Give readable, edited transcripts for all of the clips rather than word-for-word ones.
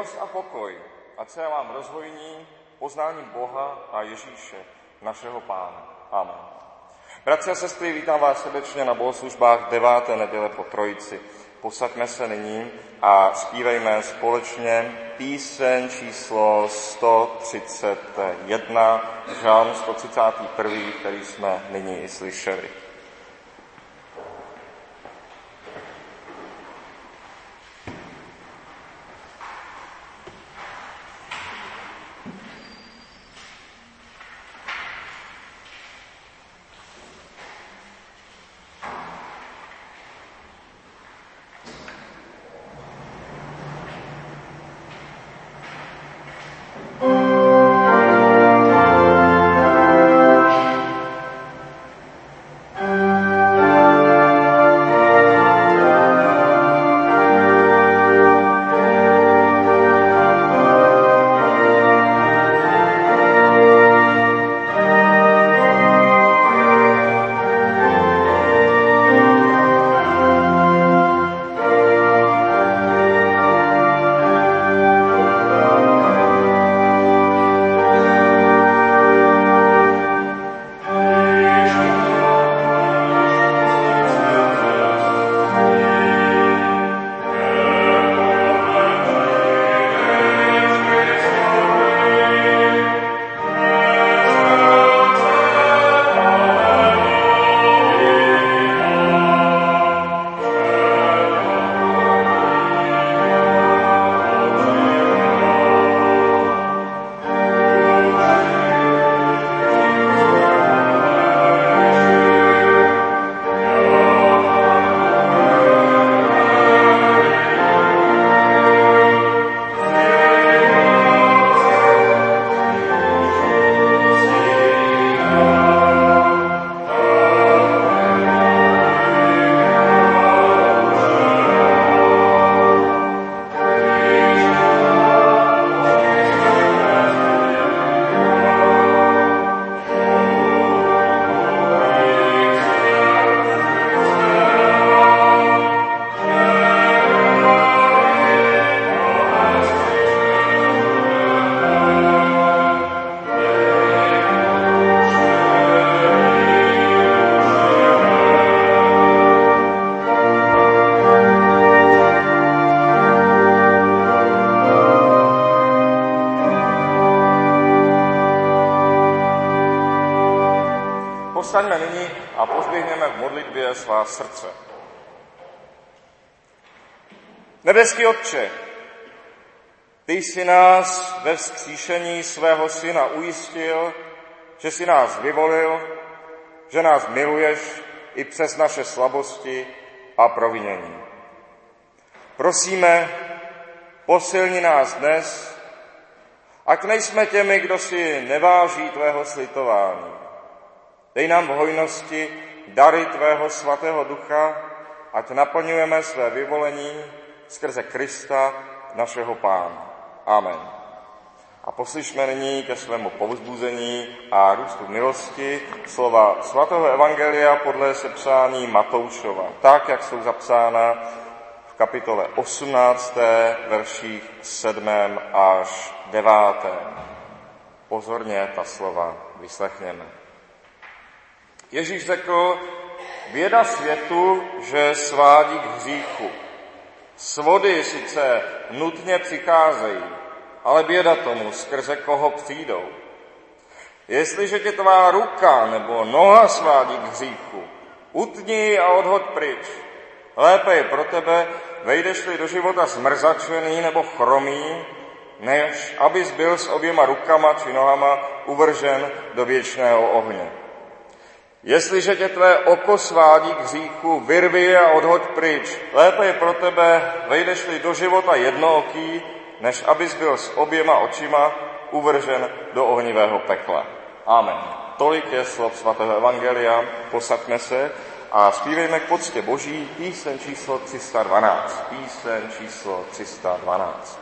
milost a pokoj, ať se vám rozhojní poznáním Boha a Ježíše, našeho Pána. Amen. Bratři a sestry, vítám vás srdečně na bohoslužbách 9. neděle po Trojici. Posaďme se nyní a zpívejme společně píseň číslo 131, žálm 131, který jsme nyní i slyšeli. Povstaňme nyní a pozdvihněme v modlitbě svá srdce. Nebeský Otče, ty jsi nás ve vzkříšení svého Syna ujistil, že jsi nás vyvolil, že nás miluješ i přes naše slabosti a provinění. Prosíme, posilni nás dnes, ať nejsme těmi, kdo si neváží tvého slitování. Dej nám v hojnosti dary tvého svatého ducha, ať naplňujeme své vyvolení skrze Krista, našeho Pána. Amen. A poslyšme nyní ke svému povzbuzení a růstu milosti slova svatého evangelia podle sepsání Matoušova, tak, jak jsou zapsána v kapitole 18, verších 7. až 9. Pozorně ta slova vyslechněme. Ježíš řekl, běda světu, že svádí k hříchu. Svody sice nutně přicházejí, ale běda tomu, skrze koho přijdou. Jestliže tě tvá ruka nebo noha svádí k hříchu, utni a odhoď pryč. Lépe je pro tebe, vejdeš-li do života zmrzačený nebo chromý, než abys byl s oběma rukama či nohama uvržen do věčného ohně. Jestliže tě tvé oko svádí k hříchu, vyrvi je a odhoď pryč. Lépe je pro tebe, vejdeš-li do života jednooký, než abys byl s oběma očima uvržen do ohnivého pekla. Amen. Tolik je slov svatého evangelia. Posaďme se a zpívejme k poctě Boží píseň číslo 312. Píseň číslo 312.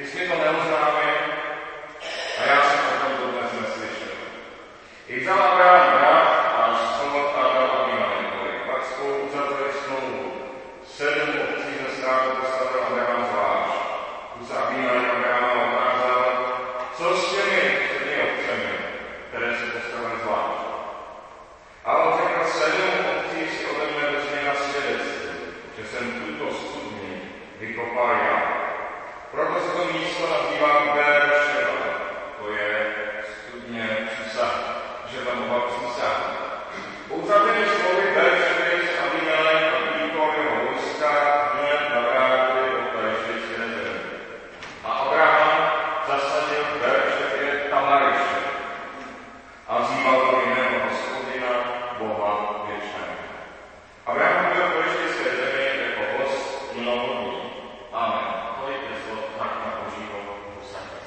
Jestli to neoznámím, a já jsem o tom dodnes neslyšel. I vzal Abraham brat a slov a dal Abimelikovi. Pak spolu uzavřeli smlouvu. 7 obcí ze státu postavil Abraham zvlášť. Tu se Abimelek Abrahama otázal, co s těmi obcemi, které se postavili zvlášť. A on řekl, 7 obcí si ode mne vezme na svědectví, že jsem tuto studni vykopal já. Proto se to místo nazývá Beerševa, to je studně přísahy, že tam oba přísahy. Po uzavření smlouvy Beerševy se Abimelek a výkon jeho vojska hned navrátili do Tarshišské země. A Abraham zasadil v Beerševě Tamariše a vzýval to jméno Hospodina, Boha věčného. Abraham byl v Tarshišské zemi jako host mnoho dní. Amen. Tolik je slov tak na Božího posadce.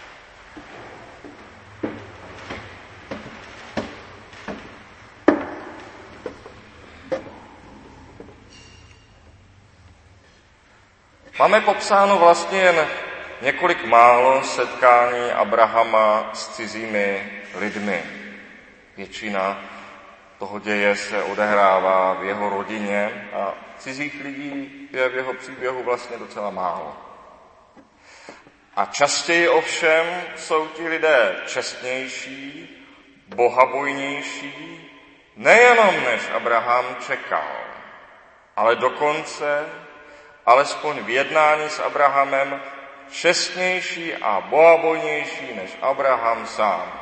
Máme popsáno vlastně jen několik málo setkání Abrahama s cizími lidmi. Většina toho děje se odehrává v jeho rodině a cizích lidí je v jeho příběhu vlastně docela málo. A častěji ovšem jsou ti lidé čestnější, bohabojnější, nejenom než Abraham čekal, ale dokonce, alespoň v jednání s Abrahamem, čestnější a bohabojnější než Abraham sám.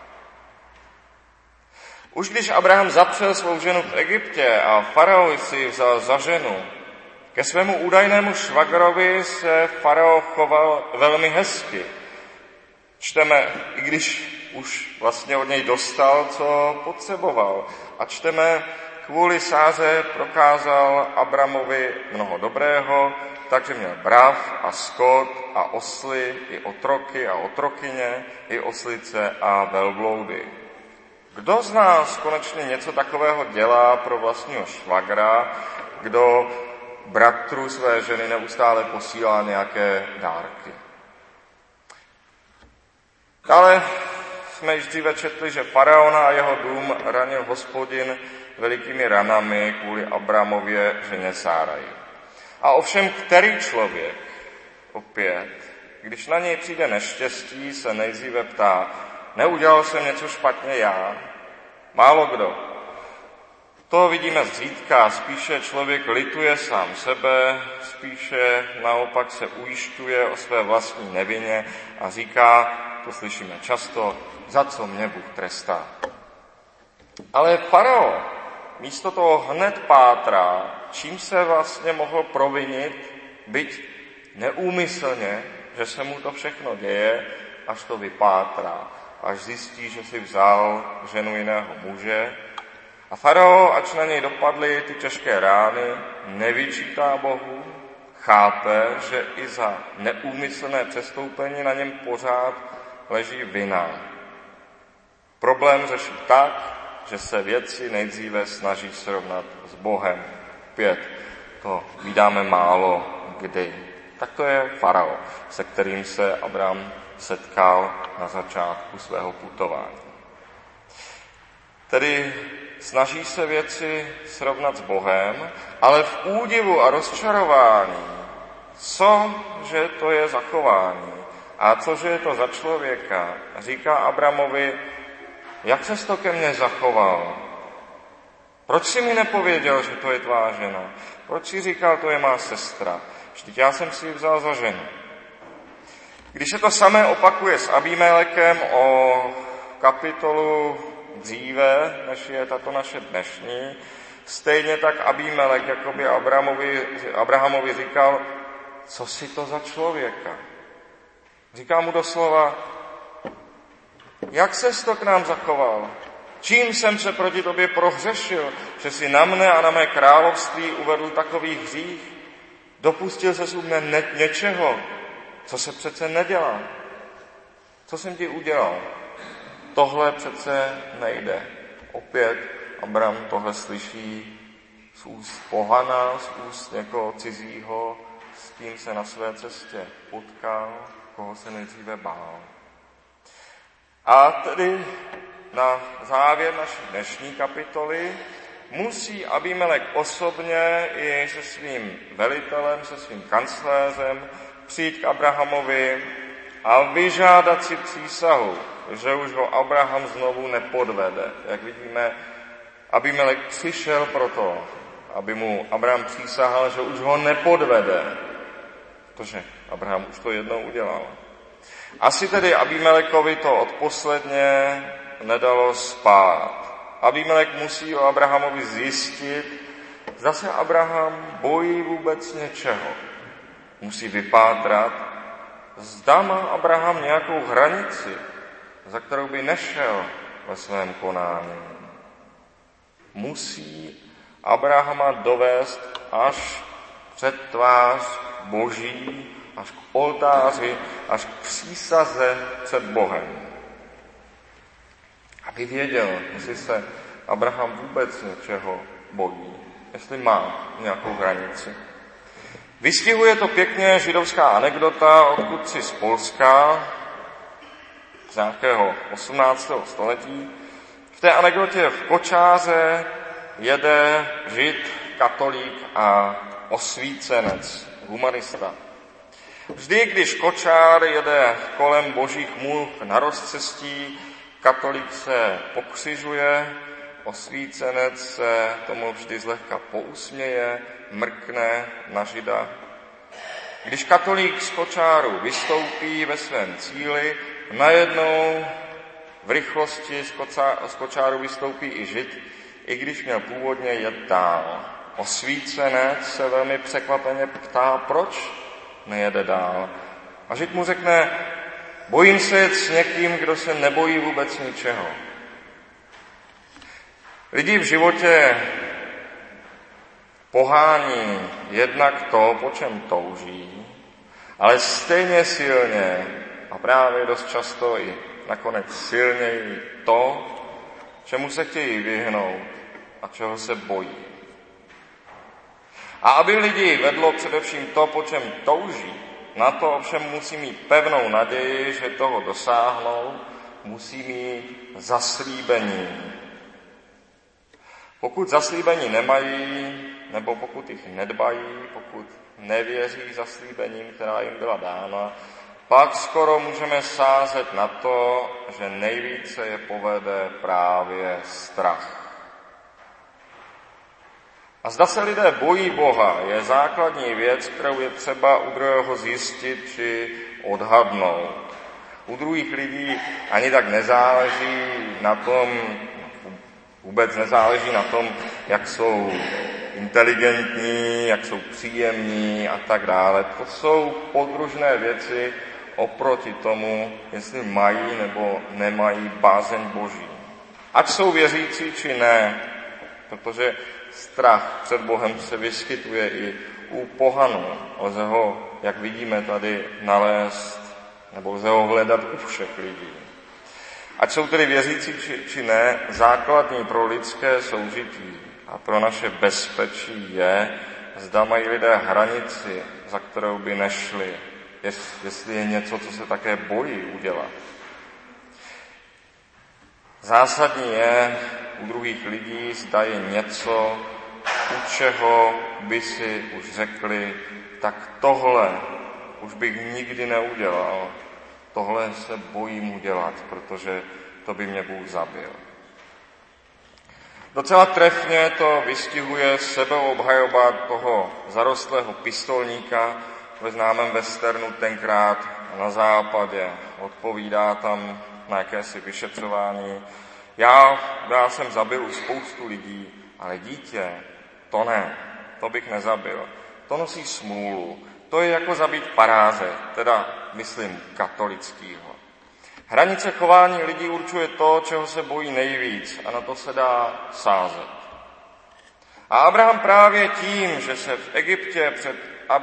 Už když Abraham zapřel svou ženu v Egyptě a faraon si ji vzal za ženu, ke svému údajnému švagrovi se faraon choval velmi hezky. Čteme, i když už vlastně od něj dostal, co potřeboval. A čteme, kvůli Sáře prokázal Abramovi mnoho dobrého, takže měl brav a skot a osly, i otroky a otrokyně, i oslice a velbloudy. Kdo z nás konečně něco takového dělá pro vlastního švagra, kdo bratru své ženy neustále posílá nějaké dárky? Ale jsme již dříve četli, že faraona a jeho dům ranil Hospodin velikými ranami kvůli Abramově ženě Sáraji. A ovšem, který člověk, opět, když na něj přijde neštěstí, se nejdříve ptá, neudělal jsem něco špatně já? Málo kdo. To vidíme zřídka, spíše člověk lituje sám sebe, spíše naopak se ujišťuje o své vlastní nevině a říká, to slyšíme často, za co mě Bůh trestá. Ale faraon místo toho hned pátrá, čím se vlastně mohl provinit, byť neúmyslně, že se mu to všechno děje, až to vypátrá, až zjistí, že si vzal ženu jiného muže. A faraon, ač na něj dopadly ty těžké rány, nevyčítá Bohu, chápe, že i za neúmyslné přestoupení na něm pořád leží vina. Problém řeší tak, že se věci nejdříve snaží srovnat s Bohem. Opět to vydáme málo kdy. Tak to je faraon, se kterým se Abraham setkal na začátku svého putování. Tedy snaží se věci srovnat s Bohem, ale v údivu a rozčarování, cože to je za chování a cože je to za člověka, říká Abramovi, jak ses to ke mně zachoval? Proč jsi mi nepověděl, že to je tvá žena? Proč jsi říkal, to je má sestra? Vždyť já jsem si ji vzal za ženu. Když se to samé opakuje s Abimelekem o kapitolu dříve, než je tato naše dnešní, stejně tak Abimelek jakoby Abrahamovi říkal, co si to za člověka? Říká mu doslova, jak ses to k nám zachoval? Čím jsem se proti tobě prohřešil, že si na mne a na mé království uvedl takový hřích? Dopustil ses u mne něčeho, co se přece nedělá. Co jsem ti udělal? Tohle přece nejde. Opět Abram tohle slyší z úst pohana, z úst někoho cizího, z s kým se na své cestě potkal, koho se nejdříve bál. A tedy na závěr naší dnešní kapitoly musí Abimelek osobně i se svým velitelem, se svým kancléřem přijít k Abrahamovi a vyžádat si přísahu, že už ho Abraham znovu nepodvede. Jak vidíme, Abimelek přišel proto, aby mu Abraham přísahal, že už ho nepodvede, protože Abraham už to jednou udělal. Asi tedy Abimelekovi to odposledně nedalo spát. Abimelek musí o Abrahamovi zjistit, zda se Abraham bojí vůbec něčeho. Musí vypátrat, zda má Abraham nějakou hranici, za kterou by nešel ve svém konání. Musí Abrahama dovést až před tvář Boží, až k oltáři, až k přísaze před Bohem. Aby věděl, jestli se Abraham vůbec něčeho bojí, jestli má nějakou hranici. Vystihuje to pěkně židovská anekdota odkudsi z Polska, z nějakého 18. století. V té anekdotě v kočáře jede žid, katolík a osvícenec, humanista. Vždy, když kočár jede kolem božích můh na rozcestí, katolík se pokřižuje, osvícenec se tomu vždy zlehka pousměje, mrkne na žida. Když katolík z kočáru vystoupí ve svém cíli, najednou v rychlosti z kočáru vystoupí i žid, i když měl původně jet dál. Osvícenec se velmi překvapeně ptá, proč nejede dál. A žid mu řekne, bojím se jet s někým, kdo se nebojí vůbec ničeho. Lidi v životě pohání jednak to, po čem touží, ale stejně silně a právě dost často i nakonec silněji to, čemu se chtějí vyhnout a čeho se bojí. A aby lidi vedlo především to, po čem touží, na to ovšem musí mít pevnou naději, že toho dosáhnou, musí mít zaslíbení. Pokud zaslíbení nemají, nebo pokud jich nedbají, pokud nevěří zaslíbením, která jim byla dána, pak skoro můžeme sázet na to, že nejvíce je povede právě strach. A zda se lidé bojí Boha, je základní věc, kterou je třeba u druhého zjistit či odhadnout. U druhých lidí ani tak nezáleží na tom, vůbec nezáleží na tom, jak jsou inteligentní, jak jsou příjemní a tak dále. To jsou podružné věci oproti tomu, jestli mají nebo nemají bázeň Boží. Ať jsou věřící či ne, protože strach před Bohem se vyskytuje i u pohanů. Lze ho, jak vidíme tady, nalézt, nebo lze ho hledat u všech lidí. Ať jsou tedy věřící či ne, základní pro lidské soužití a pro naše bezpečí je, zda mají lidé hranici, za kterou by nešli, jestli je něco, co se také bojí udělat. Zásadní je u druhých lidí, zda je něco, u čeho by si už řekli, tak tohle už bych nikdy neudělal, tohle se bojím udělat, protože to by mě Bůh zabil. Docela trefně to vystihuje sebeobhajoba toho zarostlého pistolníka ve známém westernu tenkrát na západě. Odpovídá tam na jakési vyšetřování. Já jsem zabil už spoustu lidí, ale dítě, to ne, to bych nezabil. To nosí smůlu. To je jako zabít paráze, teda myslím katolickýho. Hranice chování lidí určuje to, čeho se bojí nejvíc a na to se dá sázet. A Abraham právě tím, že se v Egyptě před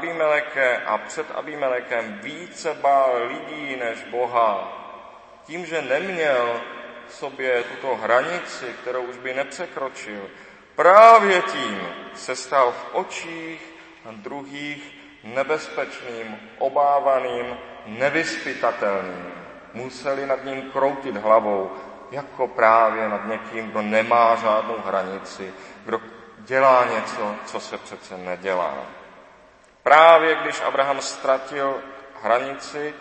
Abimelekem více bál lidí než Boha, tím, že neměl v sobě tuto hranici, kterou už by nepřekročil, právě tím se stal v očích druhých nebezpečným, obávaným, nevyzpytatelným. Museli nad ním kroutit hlavou, jako právě nad někým, kdo nemá žádnou hranici, kdo dělá něco, co se přece nedělá. Právě když Abraham ztratil hranici,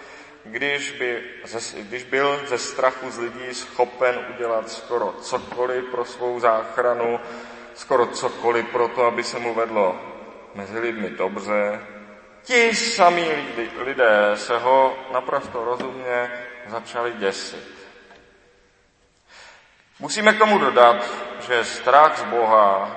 když byl ze strachu z lidí schopen udělat skoro cokoliv pro svou záchranu, skoro cokoliv pro to, aby se mu vedlo mezi lidmi dobře, ti samí lidé se ho naprosto rozumně začali děsit. Musíme k tomu dodat, že strach z Boha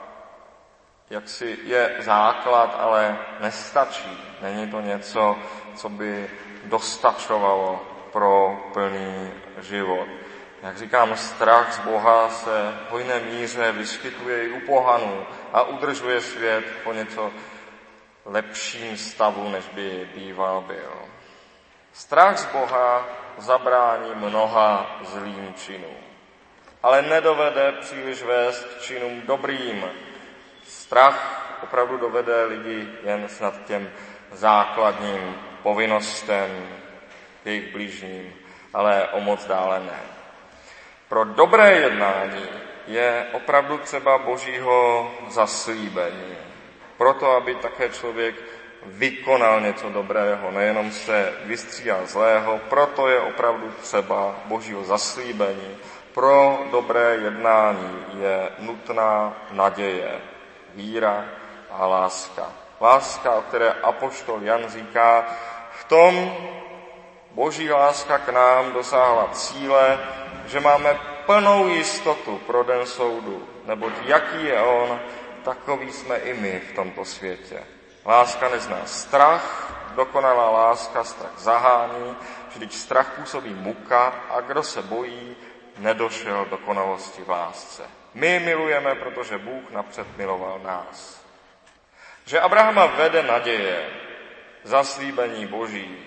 jaksi je základ, ale nestačí. Není to něco, co by dostačovalo pro plný život. Jak říkám, strach z Boha se v hojné míře vyskytuje i u pohanů a udržuje svět po něco lepším stavu, než by býval byl. Strach z Boha zabrání mnoha zlým činům, ale nedovede příliš vést k činům dobrým. Strach opravdu dovede lidi jen snad těm základním povinnostem jejich bližním, ale o moc dále ne. Pro dobré jednání je opravdu třeba Božího zaslíbení. Proto, aby také člověk vykonal něco dobrého, nejenom se vystříhal zlého, proto je opravdu třeba Božího zaslíbení. Pro dobré jednání je nutná naděje, víra a láska. Láska, o které apoštol Jan říká, v tom Boží láska k nám dosáhla cíle, že máme plnou jistotu pro den soudu, neboť jaký je on, takový jsme i my v tomto světě. Láska nezná strach, dokonalá láska strach zahání, vždyť strach působí muka a kdo se bojí, nedošel dokonalosti v lásce. My milujeme, protože Bůh napřed miloval nás. Že Abrahama vede naděje, zaslíbení Boží,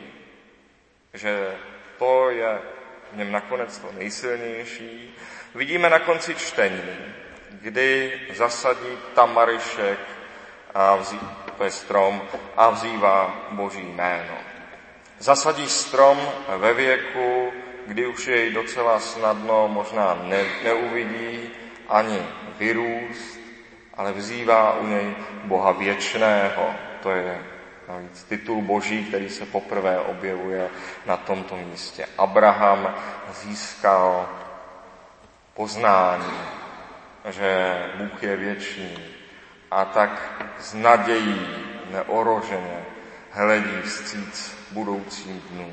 že to je v něm nakonec to nejsilnější, vidíme na konci čtení, kdy zasadí tamarišek to je strom, a vzývá Boží jméno. Zasadí strom ve věku, kdy už jej docela snadno možná neuvidí ani vyrůst, ale vzývá u něj Boha věčného. To je navíc titul Boží, který se poprvé objevuje na tomto místě. Abraham získal poznání, že Bůh je věčný, a tak s nadějí neoroženě hledí vstříc budoucím dnům.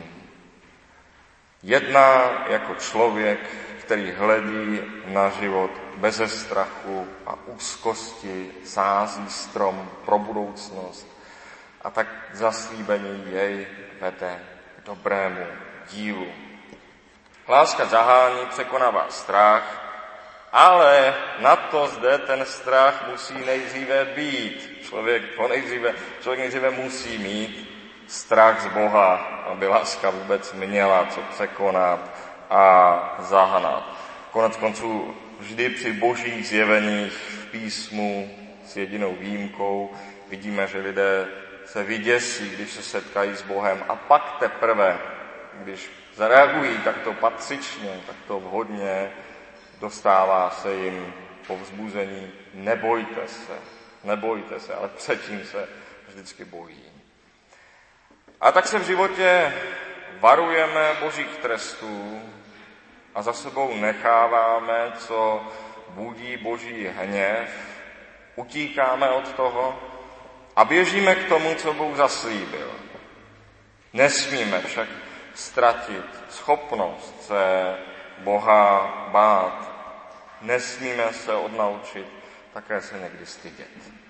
Jedná jako člověk, který hledí na život beze strachu a úzkosti, sází strom pro budoucnost a tak zaslíbení jej vede k dobrému dílu. Láska zahání, překonává strach, ale na to zde ten strach musí nejdříve být. Člověk nejdříve musí mít strach z Boha, aby láska vůbec měla co překonat a zahnat. Konec konců vždy při božích zjeveních v písmu s jedinou výjimkou vidíme, že lidé se vyděsí, když se setkají s Bohem, a pak teprve, když zareagují takto patřičně, takto vhodně, dostává se jim povzbuzení: nebojte se, ale předtím se vždycky bojí. A tak se v životě varujeme božích trestů a za sebou necháváme, co budí boží hněv, utíkáme od toho a běžíme k tomu, co Bůh zaslíbil. Nesmíme však ztratit schopnost se Boha bát. Nesmíme se odnaučit také se někdy stydět.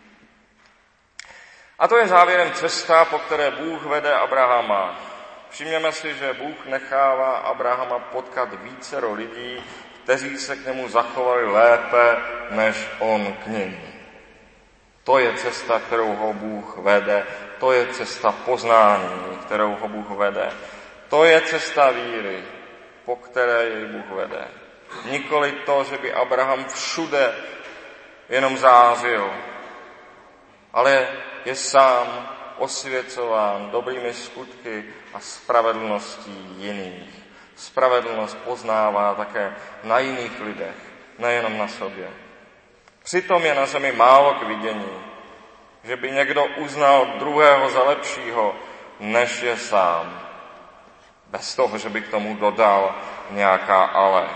A to je závěrem cesta, po které Bůh vede Abrahama. Všimněme si, že Bůh nechává Abrahama potkat vícero lidí, kteří se k němu zachovali lépe, než on k nim. To je cesta, kterou ho Bůh vede. To je cesta poznání, kterou ho Bůh vede. To je cesta víry, po které jej Bůh vede. Nikoli to, že by Abraham všude jenom zářil, ale je sám osvěcován dobrými skutky a spravedlností jiných. Spravedlnost poznává také na jiných lidech, nejenom na sobě. Přitom je na zemi málo k vidění, že by někdo uznal druhého za lepšího, než je sám. Bez toho, že by k tomu dodal nějaká ale.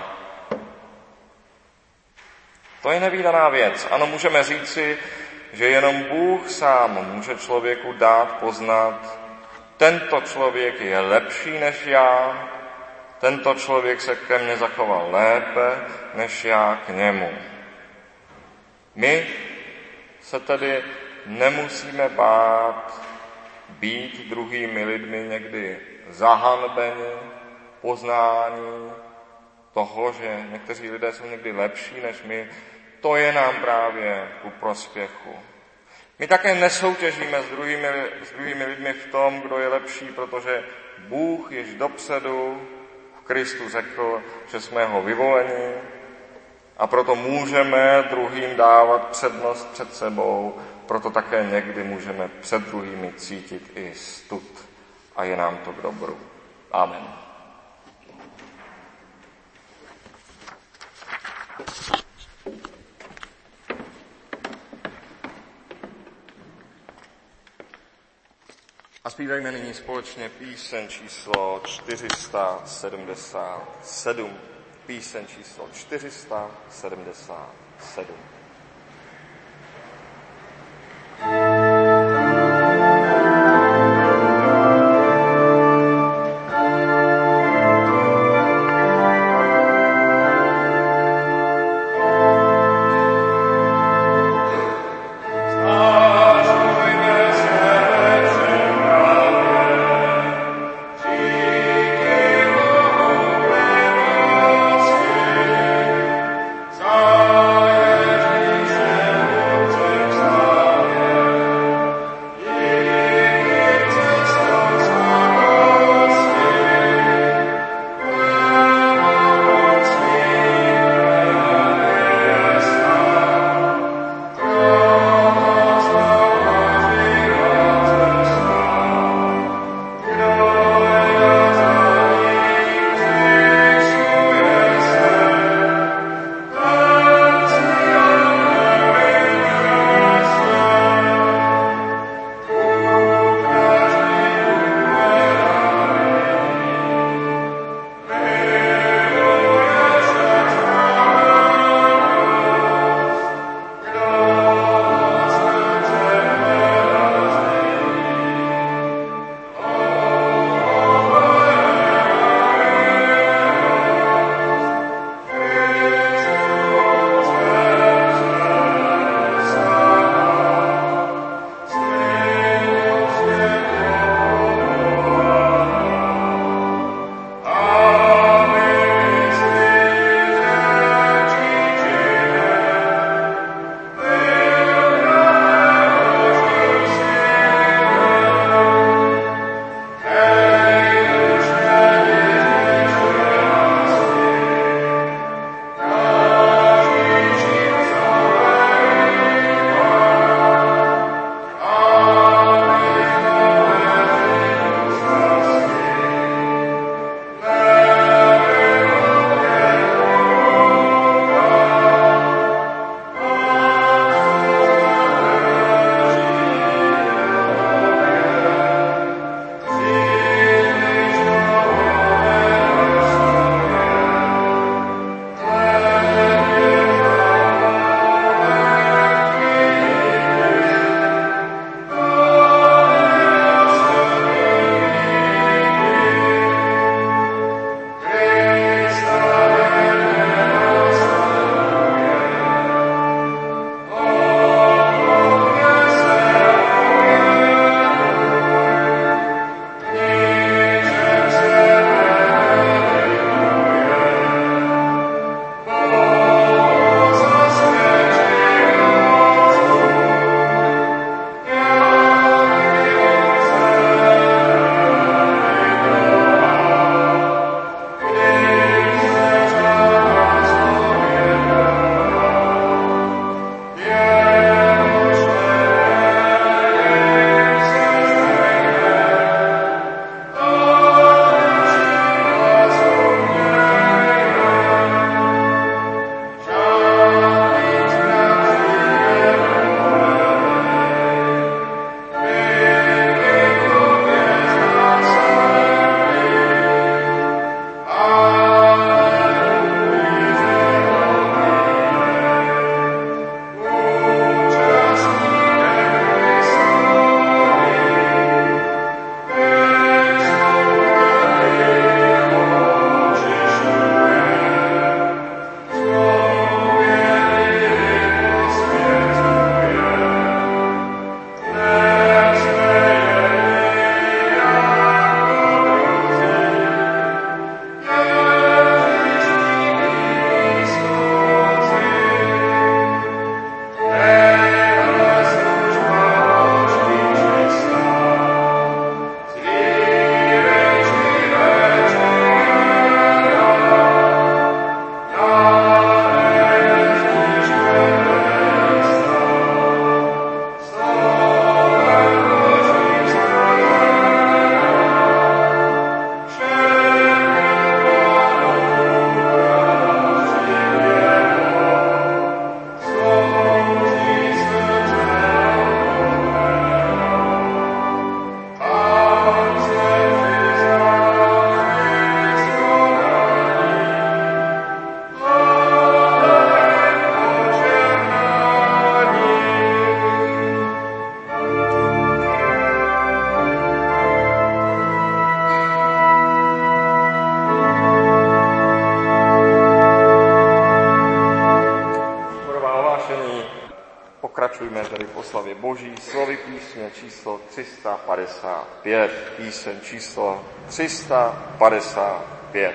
To je nevídaná věc. Ano, můžeme říci, že jenom Bůh sám může člověku dát poznat, tento člověk je lepší než já, tento člověk se ke mně zachoval lépe, než já k němu. My se tedy nemusíme bát být druhými lidmi někdy zahanbeni, poznání toho, že někteří lidé jsou někdy lepší než my, to je nám právě ku prospěchu. My také nesoutěžíme s druhými lidmi v tom, kdo je lepší, protože Bůh již dopředu v Kristu řekl, že jsme jeho vyvolení a proto můžeme druhým dávat přednost před sebou, proto také někdy můžeme před druhými cítit i stud a je nám to k dobru. Amen. A zpívejme nyní společně píseň číslo 477. Píseň číslo 477. Amen. 355. Píseň číslo 355.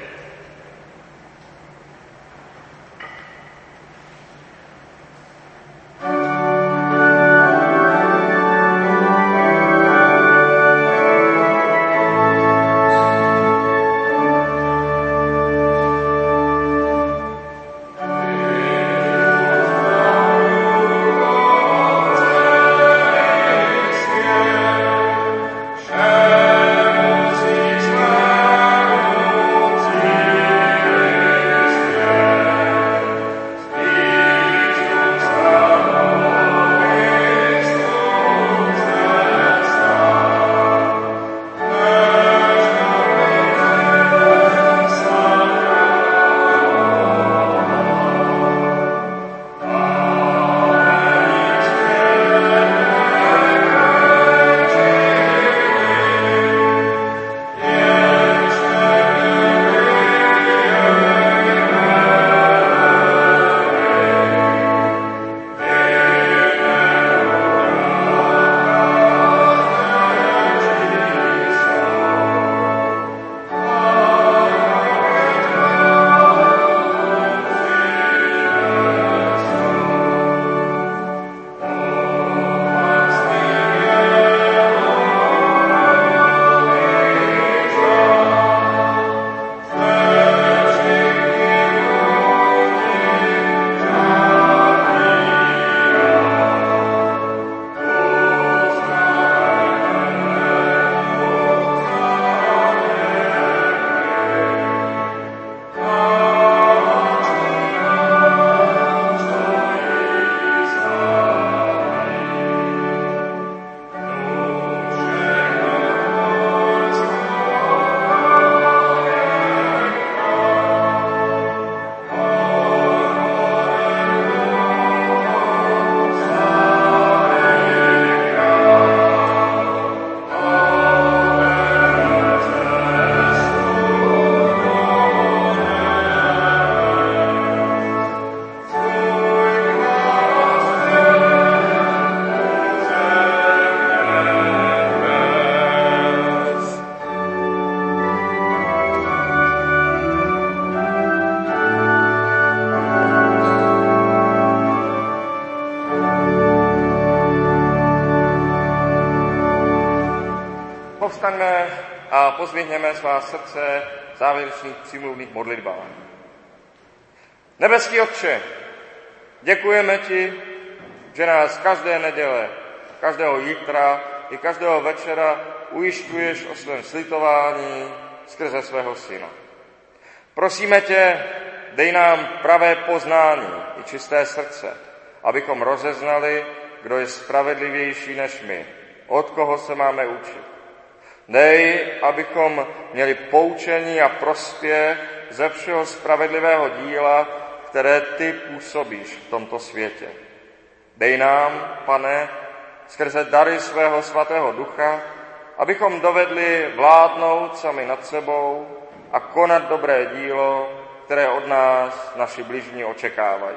Povstaňme a pozvihněme svá srdce v závěrečných přímluvných modlitbách. Nebeský Otče, děkujeme ti, že nás každé neděle, každého jítra i každého večera ujišťuješ o svém slitování skrze svého Syna. Prosíme tě, dej nám pravé poznání i čisté srdce, abychom rozeznali, kdo je spravedlivější než my, od koho se máme učit. Dej, abychom měli poučení a prospěch ze všeho spravedlivého díla, které ty působíš v tomto světě. Dej nám, Pane, skrze dary svého svatého ducha, abychom dovedli vládnout sami nad sebou a konat dobré dílo, které od nás naši bližní očekávají.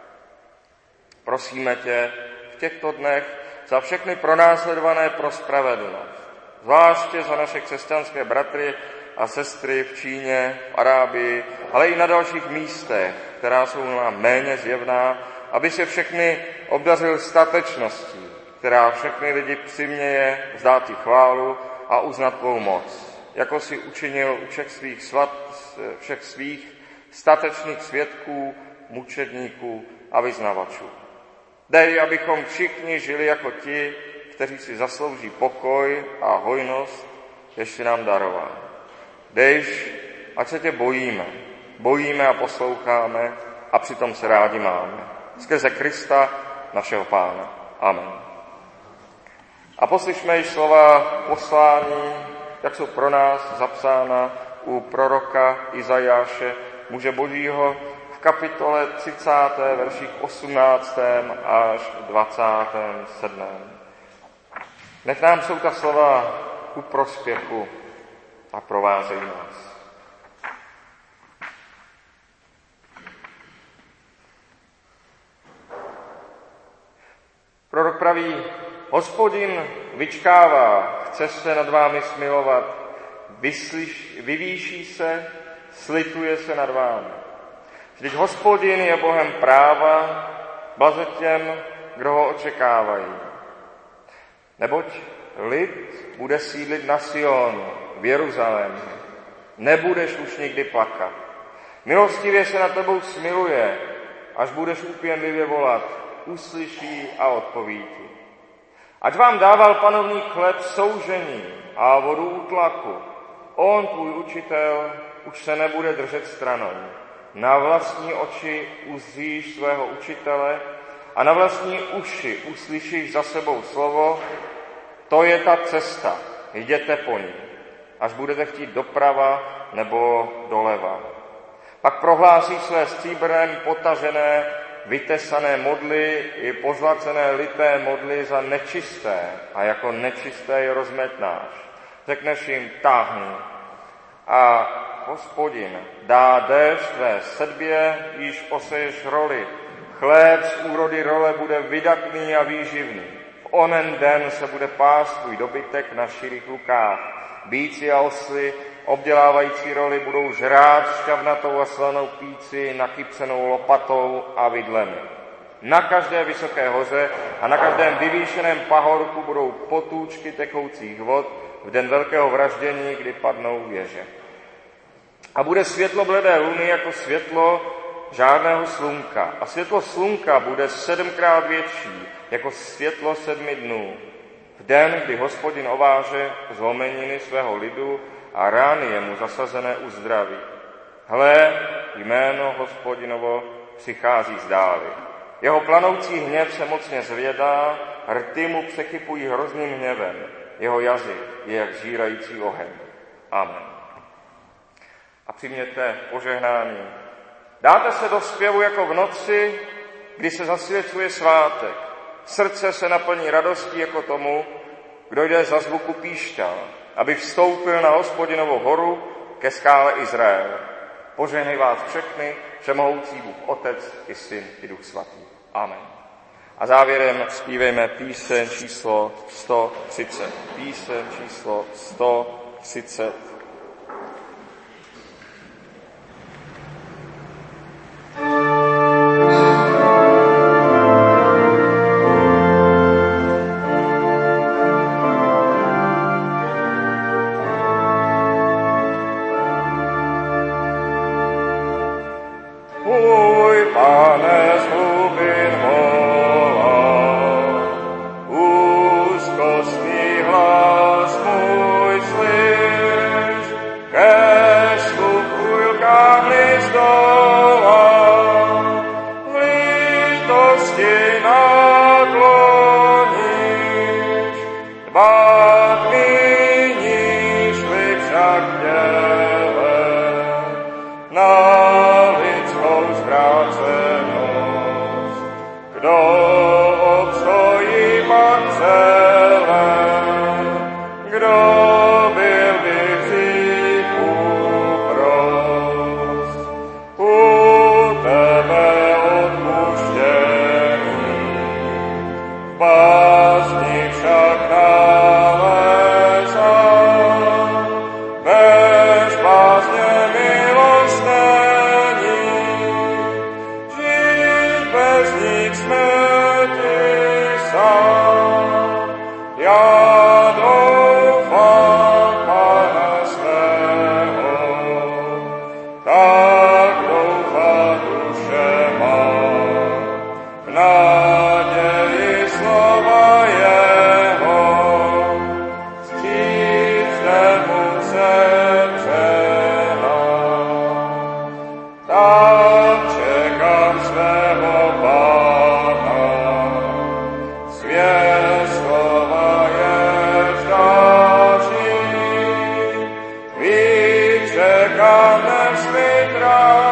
Prosíme tě v těchto dnech za všechny pronásledované pro spravedlnost, zvláště za naše křesťanské bratry a sestry v Číně, v Arábii, ale i na dalších místech, která jsou nám méně zjevná, aby se všechny obdařil statečností, která všechny lidi přiměje vzdát ti chválu a uznat tvou moc, jako si učinil u všech svých statečných svědků, mučedníků a vyznavačů. Dej, abychom všichni žili jako ti, kteří si zaslouží pokoj a hojnost, jež si nám daroval. Dejš, ať se tě bojíme a posloucháme a přitom se rádi máme. Skrze Krista, našeho Pána. Amen. A poslyšme již slova poslání, jak jsou pro nás zapsána u proroka Izajáše, muže Božího, v kapitole 30, verších 18. až 27. Nech nám jsou ta slova ku prospěchu a provázejí nás. Prorok praví, Hospodin vyčkává, chce se nad vámi smilovat, vyvýší se, slituje se nad vámi. Vždyť Hospodin je Bohem práva, blaze těm, kdo ho očekávají. Neboť lid bude sídlit na Sionu, v Jeruzalémě. Nebudeš už nikdy plakat. Milostivě se nad tebou smiluje, až budeš úpěnlivě volat, uslyší a odpoví ti. Ať vám dával panovník chléb soužení a vodu útlaku. On, tvůj učitel, už se nebude držet stranou. Na vlastní oči uzříš svého učitele a na vlastní uši uslyšíš za sebou slovo, to je ta cesta, jděte po ní, až budete chtít doprava nebo doleva. Pak prohlásíš své stříbrem potažené, vytesané modly i pozlacené lité modly za nečisté a jako nečisté je rozmetnáš. Řekneš jim, táhni. A Hospodin dá déšť tvé sedbě, již poseješ roli. Chléb z úrody role bude vydatný a výživný. V onen den se bude pást tvůj dobytek na širých lukách. Býci a osly, obdělávající roli, budou žrát šťavnatou a slanou píci, nakypcenou lopatou a vidlemi. Na každé vysoké hoře a na každém vyvýšeném pahorku budou potůčky tekoucích vod v den velkého vraždění, kdy padnou věže. A bude světlo bledé luny jako světlo žádného slunka. A světlo slunka bude 7krát větší jako světlo 7 dnů. V den, kdy Hospodin ováže zlomeniny svého lidu a rány jemu zasazené uzdraví. Hle, jméno Hospodinovo přichází z dály. Jeho planoucí hněv se mocně zvědá, rty mu přechypují hrozným hněvem. Jeho jazyk je jak žírající oheň. Amen. A přijměte požehnání. Dáte se do zpěvu jako v noci, kdy se zasvěcuje svátek. Srdce se naplní radostí jako tomu, kdo jde za zvuku píšťal, aby vstoupil na Hospodinovu horu ke skále Izrael. Požehnej vás všechny, všemohoucí Bůh Otec i Syn i Duch Svatý. Amen. A závěrem zpívejme píseň číslo 130. Píseň číslo 130. Čekáme svý král.